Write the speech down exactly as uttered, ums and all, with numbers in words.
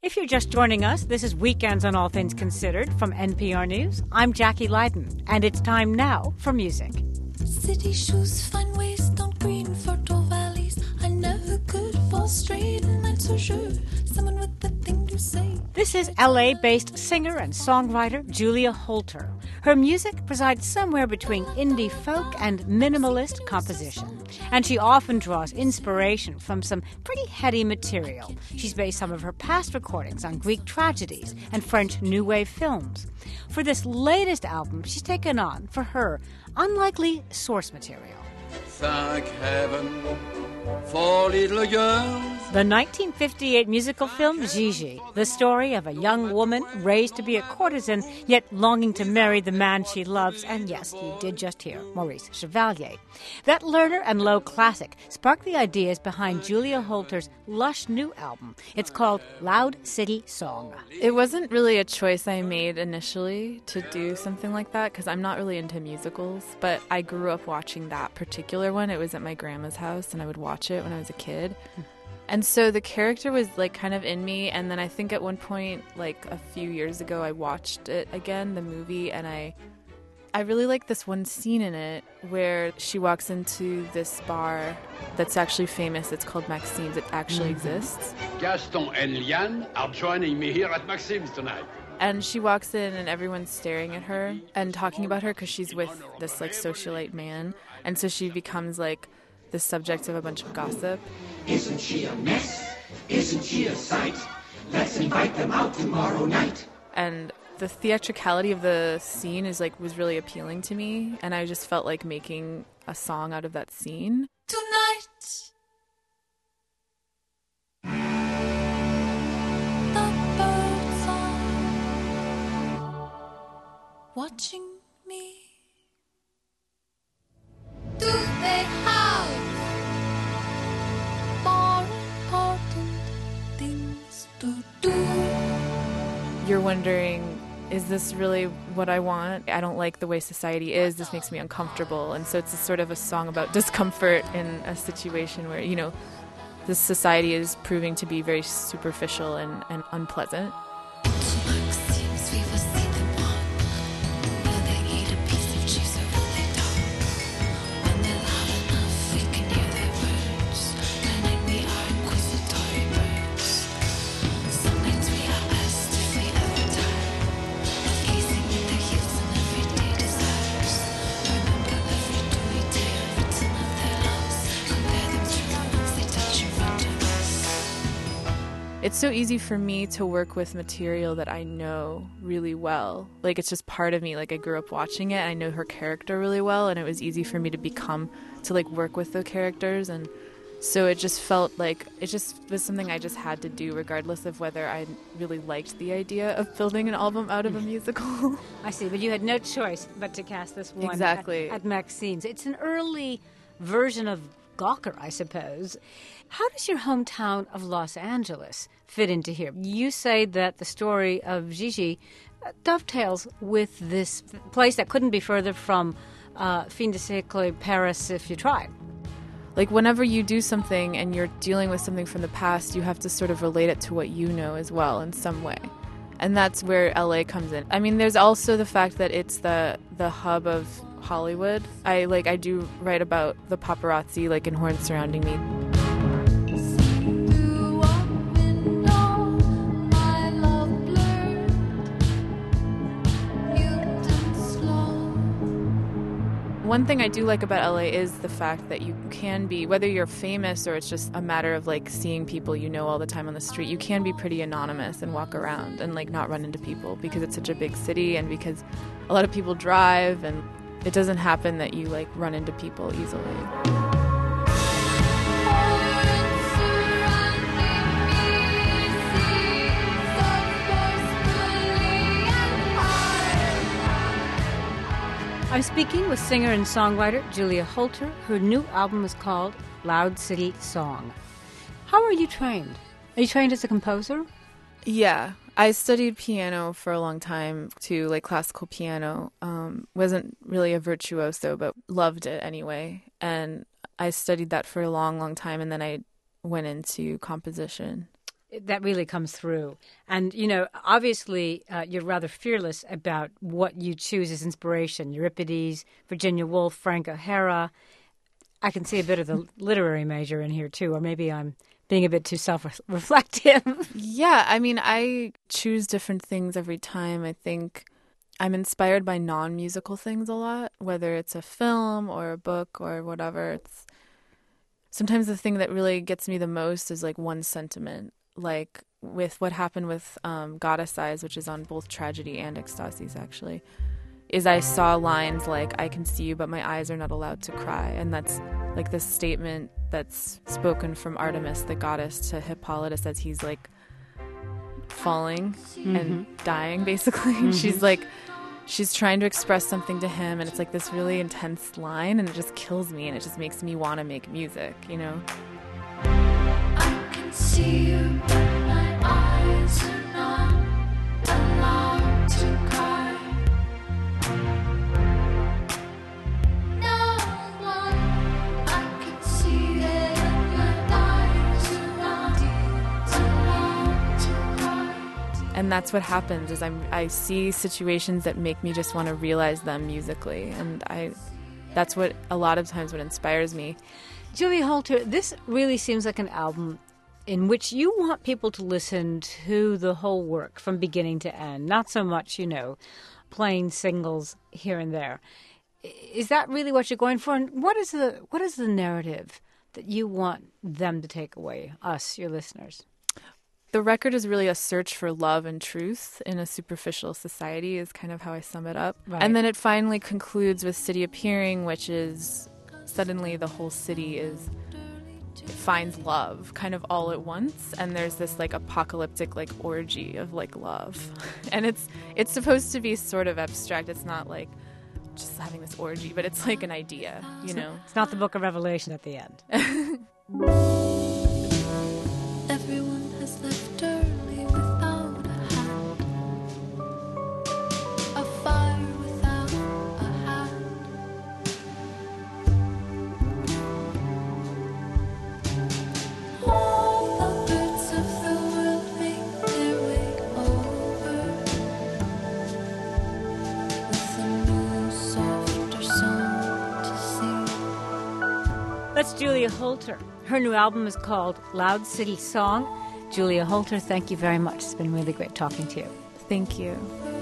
If you're just joining us, this is Weekends on All Things Considered from N P R News. I'm Jackie Leiden, and it's time now for music. City shoes, fine waist, don't green fertile valleys. I never could fall straight in my toujours. Someone with the thing to say. This is L A-based singer and songwriter Julia Holter. Her music resides somewhere between indie folk and minimalist composition, and she often draws inspiration from some pretty heady material. She's based some of her past recordings on Greek tragedies and French New Wave films. For this latest album, she's taken on, for her, unlikely source material. Thank heaven for little girls. The nineteen fifty-eight musical film Gigi, the story of a young woman raised to be a courtesan, yet longing to marry the man she loves. And yes, you did just hear Maurice Chevalier. That Lerner and Lowe classic sparked the ideas behind Julia Holter's lush new album. It's called Loud City Song. It wasn't really a choice I made initially to do something like that, because I'm not really into musicals, but I grew up watching that particular one. It was at my grandma's house, and I would watch it when I was a kid. And so the character was like kind of in me, and then I think at one point, like a few years ago, I watched it again, the movie, and I I really like this one scene in it where she walks into this bar that's actually famous. It's called Maxime's. It actually mm-hmm. exists. Gaston and Liane are joining me here at Maxime's tonight. And she walks in and everyone's staring at her and talking about her because she's with this like socialite man. And so she becomes like the subject of a bunch of gossip. Isn't she a mess? Isn't she a sight? Let's invite them out tomorrow night. And the theatricality of the scene is like was really appealing to me, and I just felt like making a song out of that scene. Tonight, the birds are watching me. Do they have more important things to do? You're wondering, is this really what I want? I don't like the way society is. This makes me uncomfortable. And so it's a sort of a song about discomfort in a situation where, you know, this society is proving to be very superficial and, and unpleasant. It's so easy for me to work with material that I know really well. Like, it's just part of me. Like, I grew up watching it. I know her character really well, and it was easy for me to become, to, like, work with the characters. And so it just felt like, it just was something I just had to do, regardless of whether I really liked the idea of building an album out of a musical. I see, but you had no choice but to cast this one exactly. at, at Maxime's. It's an early version of Gawker, I suppose. How does your hometown of Los Angeles fit into here? You say that the story of Gigi uh, dovetails with this place that couldn't be further from uh, fin de siècle Paris if you tried. Like, whenever you do something and you're dealing with something from the past, you have to sort of relate it to what you know as well in some way. And that's where L A comes in. I mean, there's also the fact that it's the the hub of Hollywood. I like I do write about the paparazzi, like, in Horns Surrounding Me. One thing I do like about L A is the fact that you can be, whether you're famous or it's just a matter of like seeing people you know all the time on the street, you can be pretty anonymous and walk around and like not run into people because it's such a big city and because a lot of people drive, and it doesn't happen that you like run into people easily. I'm speaking with singer and songwriter Julia Holter. Her new album is called Loud City Song. How are you trained? Are you trained as a composer? Yeah. I studied piano for a long time too, like classical piano. Um, wasn't really a virtuoso, but loved it anyway. And I studied that for a long, long time, and then I went into composition. that really comes through. And, you know, obviously uh, you're rather fearless about what you choose as inspiration. Euripides, Virginia Woolf, Frank O'Hara. I can see a bit of the literary major in here, too, or maybe I'm being a bit too self-reflective. Yeah, I mean, I choose different things every time. I think I'm inspired by non-musical things a lot, whether it's a film or a book or whatever. It's sometimes the thing that really gets me the most is like one sentiment, like with what happened with um, Goddess Eyes, which is on both Tragedy and Ecstasies, actually, is I saw lines like, I can see you, but my eyes are not allowed to cry. And that's like this statement that's spoken from Artemis, the goddess, to Hippolytus as he's like falling mm-hmm. and dying, basically. Mm-hmm. She's like, she's trying to express something to him, and it's like this really intense line, and it just kills me, and it just makes me want to make music, you know? I can see you, but my eyes are not allowed to cry. No one, I can see it, but my eyes are not allowed to cry. And that's what happens is I'm, I see situations that make me just want to realize them musically. And I, that's what a lot of times what inspires me. Julia Holter, this really seems like an album in which you want people to listen to the whole work from beginning to end, not so much, you know, playing singles here and there. Is that really what you're going for? And what is the what is the narrative that you want them to take away, us, your listeners? The record is really a search for love and truth in a superficial society is kind of how I sum it up. Right. And then it finally concludes with City Appearing, which is suddenly the whole city is finds love kind of all at once, and there's this like apocalyptic like orgy of like love. And it's it's supposed to be sort of abstract. It's not like just having this orgy, but it's like an idea, you know. It's not the Book of Revelation at the end. Everyone has left early without a hat, a fire without a hat. All the birds of the world make their way over with a new, softer song to sing. That's Julia Holter. Her new album is called Loud City Song. Julia Holter, thank you very much. It's been really great talking to you. Thank you.